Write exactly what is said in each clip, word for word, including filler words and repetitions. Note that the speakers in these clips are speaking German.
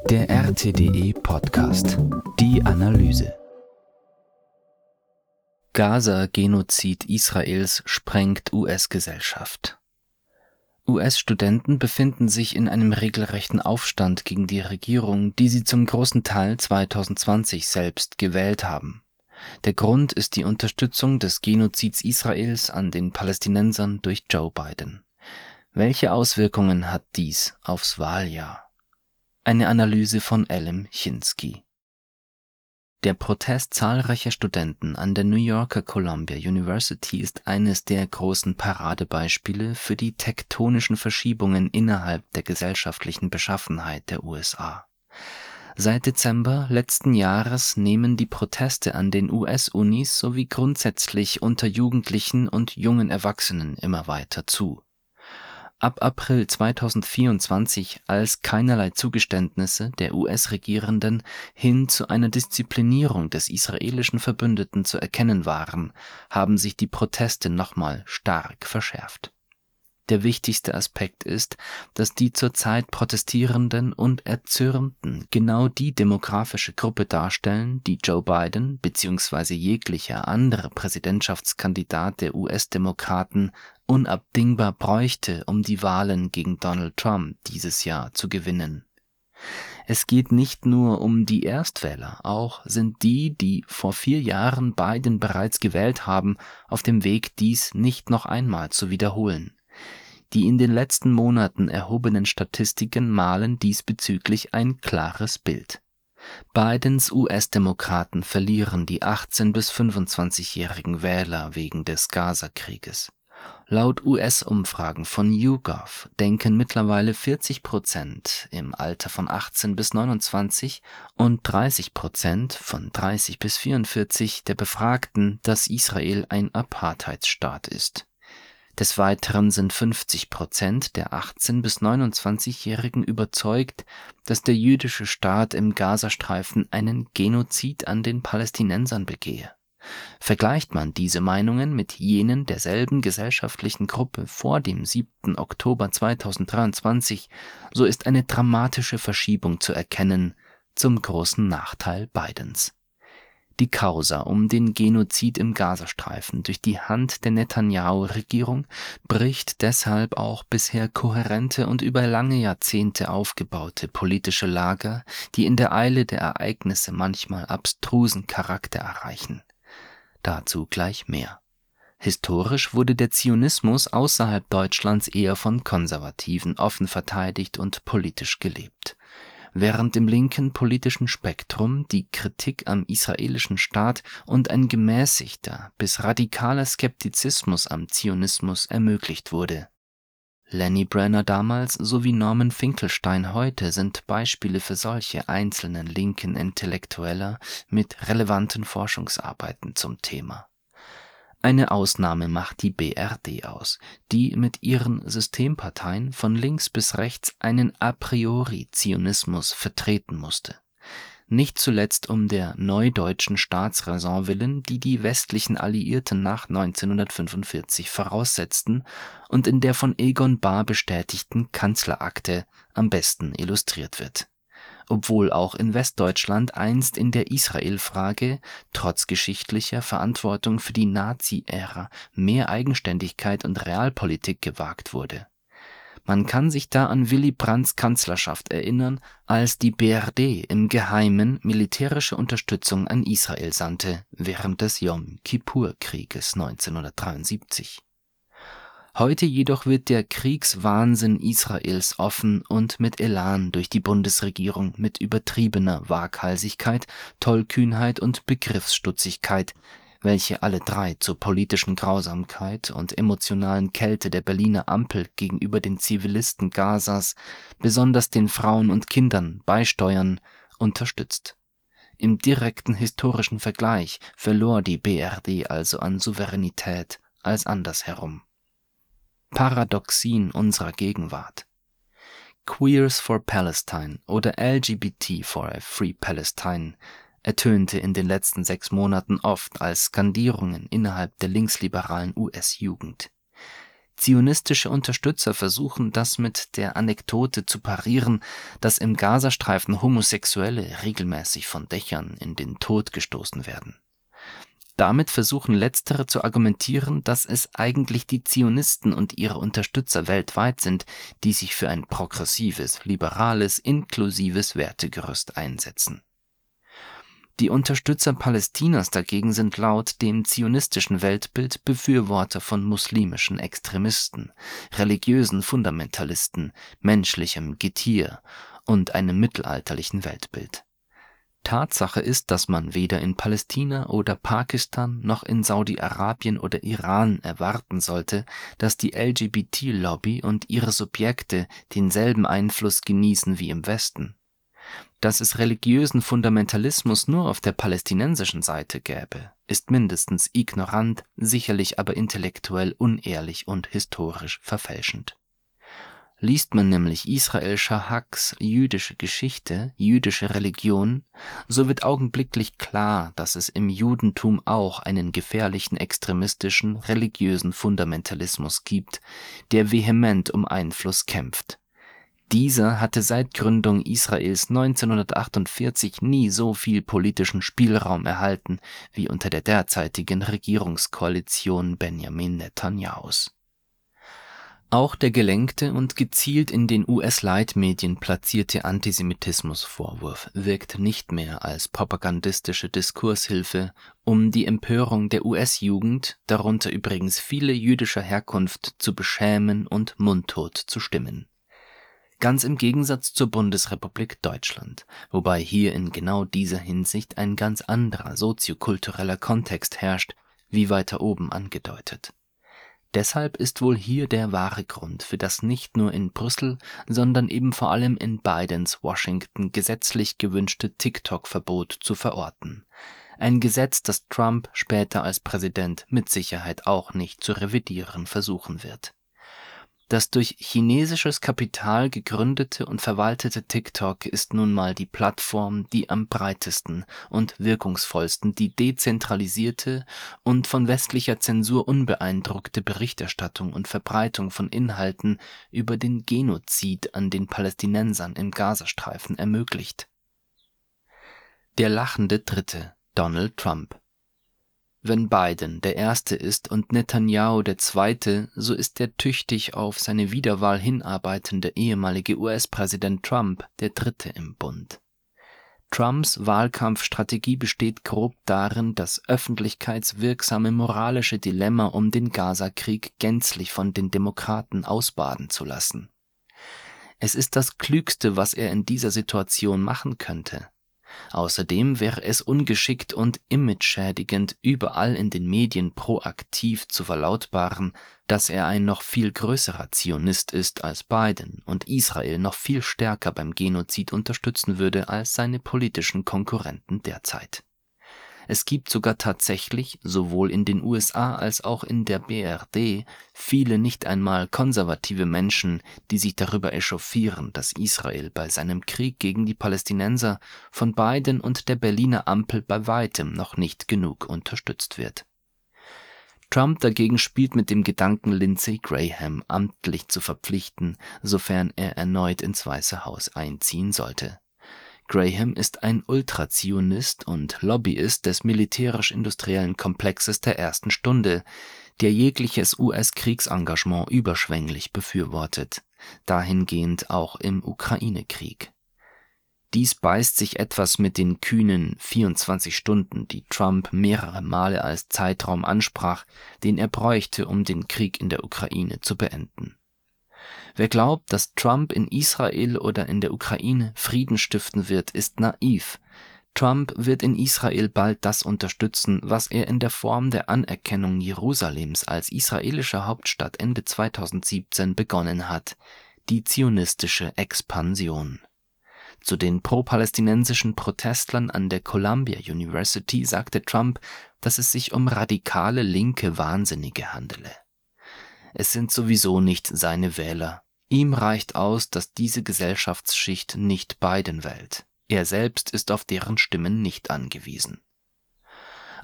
Der R T D E-Podcast. Die Analyse. Gaza-Genozid Israels sprengt U S-Gesellschaft. U S-Studenten befinden sich in einem regelrechten Aufstand gegen die Regierung, die sie zum großen Teil zwanzig zwanzig selbst gewählt haben. Der Grund ist die Unterstützung des Genozids Israels an den Palästinensern durch Joe Biden. Welche Auswirkungen hat dies aufs Wahljahr? Eine Analyse von Elem Chinsky. Der Protest zahlreicher Studenten an der New Yorker Columbia University ist eines der großen Paradebeispiele für die tektonischen Verschiebungen innerhalb der gesellschaftlichen Beschaffenheit der U S A. Seit Dezember letzten Jahres nehmen die Proteste an den U S-Unis sowie grundsätzlich unter Jugendlichen und jungen Erwachsenen immer weiter zu. Ab April zweitausendvierundzwanzig, als keinerlei Zugeständnisse der U S-Regierenden hin zu einer Disziplinierung des israelischen Verbündeten zu erkennen waren, haben sich die Proteste nochmal stark verschärft. Der wichtigste Aspekt ist, dass die zurzeit Protestierenden und Erzürnten genau die demografische Gruppe darstellen, die Joe Biden bzw. jeglicher andere Präsidentschaftskandidat der U S-Demokraten unabdingbar bräuchte, um die Wahlen gegen Donald Trump dieses Jahr zu gewinnen. Es geht nicht nur um die Erstwähler, auch sind die, die vor vier Jahren Biden bereits gewählt haben, auf dem Weg, dies nicht noch einmal zu wiederholen. Die in den letzten Monaten erhobenen Statistiken malen diesbezüglich ein klares Bild. Bidens U S-Demokraten verlieren die achtzehn- bis fünfundzwanzigjährigen Wähler wegen des Gaza-Krieges. Laut U S-Umfragen von YouGov denken mittlerweile vierzig Prozent im Alter von achtzehn bis neunundzwanzig und dreißig Prozent von dreißig bis vierundvierzig der Befragten, dass Israel ein Apartheidsstaat ist. Des Weiteren sind fünfzig Prozent der achtzehn- bis neunundzwanzigjährigen überzeugt, dass der jüdische Staat im Gazastreifen einen Genozid an den Palästinensern begehe. Vergleicht man diese Meinungen mit jenen derselben gesellschaftlichen Gruppe vor dem siebten Oktober zweitausenddreiundzwanzig, so ist eine dramatische Verschiebung zu erkennen, zum großen Nachteil Bidens. Die Causa um den Genozid im Gazastreifen durch die Hand der Netanjahu-Regierung bricht deshalb auch bisher kohärente und über lange Jahrzehnte aufgebaute politische Lager, die in der Eile der Ereignisse manchmal abstrusen Charakter erreichen. Dazu gleich mehr. Historisch wurde der Zionismus außerhalb Deutschlands eher von Konservativen offen verteidigt und politisch gelebt. Während im linken politischen Spektrum die Kritik am israelischen Staat und ein gemäßigter bis radikaler Skeptizismus am Zionismus ermöglicht wurde. Lenny Brenner damals sowie Norman Finkelstein heute sind Beispiele für solche einzelnen linken Intellektueller mit relevanten Forschungsarbeiten zum Thema. Eine Ausnahme macht die B R D aus, die mit ihren Systemparteien von links bis rechts einen a priori Zionismus vertreten musste. Nicht zuletzt um der neudeutschen Staatsräson willen, die die westlichen Alliierten nach neunzehnhundertfünfundvierzig voraussetzten und in der von Egon Bahr bestätigten Kanzlerakte am besten illustriert wird. Obwohl auch in Westdeutschland einst in der Israel-Frage trotz geschichtlicher Verantwortung für die Nazi-Ära mehr Eigenständigkeit und Realpolitik gewagt wurde. Man kann sich da an Willy Brandts Kanzlerschaft erinnern, als die B R D im Geheimen militärische Unterstützung an Israel sandte, während des Jom-Kippur-Krieges neunzehnhundertdreiundsiebzig. Heute jedoch wird der Kriegswahnsinn Israels offen und mit Elan durch die Bundesregierung mit übertriebener Waghalsigkeit, Tollkühnheit und Begriffsstutzigkeit, welche alle drei zur politischen Grausamkeit und emotionalen Kälte der Berliner Ampel gegenüber den Zivilisten Gazas, besonders den Frauen und Kindern, beisteuern, unterstützt. Im direkten historischen Vergleich verlor die B R D also an Souveränität als andersherum. Paradoxien unserer Gegenwart. Queers for Palestine oder L G B T for a Free Palestine ertönte in den letzten sechs Monaten oft als Skandierungen innerhalb der linksliberalen U S-Jugend. Zionistische Unterstützer versuchen das mit der Anekdote zu parieren, dass im Gazastreifen Homosexuelle regelmäßig von Dächern in den Tod gestoßen werden. Damit versuchen Letztere zu argumentieren, dass es eigentlich die Zionisten und ihre Unterstützer weltweit sind, die sich für ein progressives, liberales, inklusives Wertegerüst einsetzen. Die Unterstützer Palästinas dagegen sind laut dem zionistischen Weltbild Befürworter von muslimischen Extremisten, religiösen Fundamentalisten, menschlichem Getier und einem mittelalterlichen Weltbild. Tatsache ist, dass man weder in Palästina oder Pakistan noch in Saudi-Arabien oder Iran erwarten sollte, dass die L G B T-Lobby und ihre Subjekte denselben Einfluss genießen wie im Westen. Dass es religiösen Fundamentalismus nur auf der palästinensischen Seite gäbe, ist mindestens ignorant, sicherlich aber intellektuell unehrlich und historisch verfälschend. Liest man nämlich Israel Shahaks Jüdische Geschichte, jüdische Religion, so wird augenblicklich klar, dass es im Judentum auch einen gefährlichen extremistischen, religiösen Fundamentalismus gibt, der vehement um Einfluss kämpft. Dieser hatte seit Gründung Israels neunzehnhundertachtundvierzig nie so viel politischen Spielraum erhalten wie unter der derzeitigen Regierungskoalition Benjamin Netanyahus. Auch der gelenkte und gezielt in den U S-Leitmedien platzierte Antisemitismusvorwurf wirkt nicht mehr als propagandistische Diskurshilfe, um die Empörung der U S-Jugend, darunter übrigens viele jüdischer Herkunft, zu beschämen und mundtot zu stimmen. Ganz im Gegensatz zur Bundesrepublik Deutschland, wobei hier in genau dieser Hinsicht ein ganz anderer soziokultureller Kontext herrscht, wie weiter oben angedeutet. Deshalb ist wohl hier der wahre Grund für das nicht nur in Brüssel, sondern eben vor allem in Bidens Washington gesetzlich gewünschte TikTok-Verbot zu verorten. Ein Gesetz, das Trump später als Präsident mit Sicherheit auch nicht zu revidieren versuchen wird. Das durch chinesisches Kapital gegründete und verwaltete TikTok ist nun mal die Plattform, die am breitesten und wirkungsvollsten die dezentralisierte und von westlicher Zensur unbeeindruckte Berichterstattung und Verbreitung von Inhalten über den Genozid an den Palästinensern im Gazastreifen ermöglicht. Der lachende Dritte, Donald Trump. Wenn Biden der Erste ist und Netanyahu der Zweite, so ist der tüchtig auf seine Wiederwahl hinarbeitende ehemalige U S-Präsident Trump der Dritte im Bund. Trumps Wahlkampfstrategie besteht grob darin, das öffentlichkeitswirksame moralische Dilemma um den Gaza-Krieg gänzlich von den Demokraten ausbaden zu lassen. Es ist das Klügste, was er in dieser Situation machen könnte. Außerdem wäre es ungeschickt und imageschädigend, überall in den Medien proaktiv zu verlautbaren, dass er ein noch viel größerer Zionist ist als Biden und Israel noch viel stärker beim Genozid unterstützen würde als seine politischen Konkurrenten derzeit. Es gibt sogar tatsächlich, sowohl in den U S A als auch in der B R D, viele nicht einmal konservative Menschen, die sich darüber echauffieren, dass Israel bei seinem Krieg gegen die Palästinenser von Biden und der Berliner Ampel bei weitem noch nicht genug unterstützt wird. Trump dagegen spielt mit dem Gedanken, Lindsey Graham amtlich zu verpflichten, sofern er erneut ins Weiße Haus einziehen sollte. Graham ist ein Ultrazionist und Lobbyist des militärisch-industriellen Komplexes der ersten Stunde, der jegliches U S-Kriegsengagement überschwänglich befürwortet, dahingehend auch im Ukraine-Krieg. Dies beißt sich etwas mit den kühnen vierundzwanzig Stunden, die Trump mehrere Male als Zeitraum ansprach, den er bräuchte, um den Krieg in der Ukraine zu beenden. Wer glaubt, dass Trump in Israel oder in der Ukraine Frieden stiften wird, ist naiv. Trump wird in Israel bald das unterstützen, was er in der Form der Anerkennung Jerusalems als israelischer Hauptstadt Ende zweitausendsiebzehn begonnen hat, die zionistische Expansion. Zu den pro-palästinensischen Protestlern an der Columbia University sagte Trump, dass es sich um radikale linke Wahnsinnige handele. Es sind sowieso nicht seine Wähler. Ihm reicht aus, dass diese Gesellschaftsschicht nicht Biden wählt. Er selbst ist auf deren Stimmen nicht angewiesen.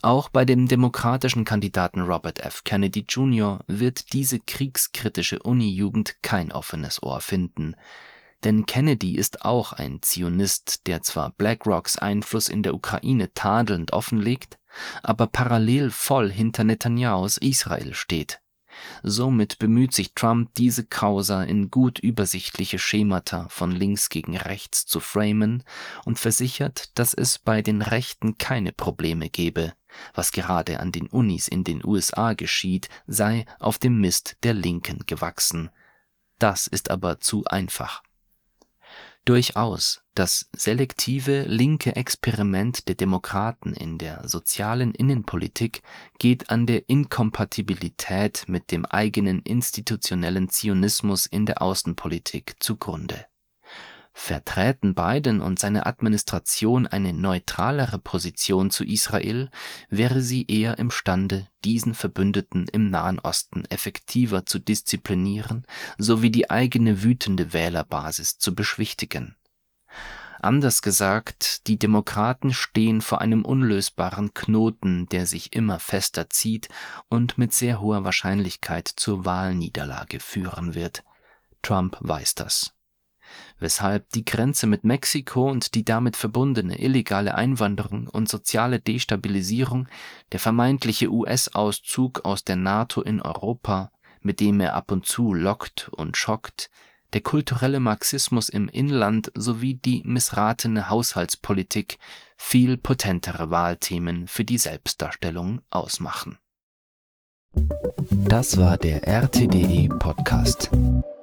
Auch bei dem demokratischen Kandidaten Robert F. Kennedy Junior wird diese kriegskritische Uni-Jugend kein offenes Ohr finden. Denn Kennedy ist auch ein Zionist, der zwar BlackRocks Einfluss in der Ukraine tadelnd offenlegt, aber parallel voll hinter Netanyahus Israel steht. Somit bemüht sich Trump, diese Causa in gut übersichtliche Schemata von links gegen rechts zu framen und versichert, dass es bei den Rechten keine Probleme gebe. Was gerade an den Unis in den U S A geschieht, sei auf dem Mist der Linken gewachsen. Das ist aber zu einfach. Durchaus, das selektive linke Experiment der Demokraten in der sozialen Innenpolitik geht an der Inkompatibilität mit dem eigenen institutionellen Zionismus in der Außenpolitik zugrunde. Vertreten Biden und seine Administration eine neutralere Position zu Israel, wäre sie eher imstande, diesen Verbündeten im Nahen Osten effektiver zu disziplinieren sowie die eigene wütende Wählerbasis zu beschwichtigen. Anders gesagt, die Demokraten stehen vor einem unlösbaren Knoten, der sich immer fester zieht und mit sehr hoher Wahrscheinlichkeit zur Wahlniederlage führen wird. Trump weiß das. Weshalb die Grenze mit Mexiko und die damit verbundene illegale Einwanderung und soziale Destabilisierung, der vermeintliche U S-Auszug aus der NATO in Europa, mit dem er ab und zu lockt und schockt, der kulturelle Marxismus im Inland sowie die missratene Haushaltspolitik viel potentere Wahlthemen für die Selbstdarstellung ausmachen. Das war der R T D E Podcast.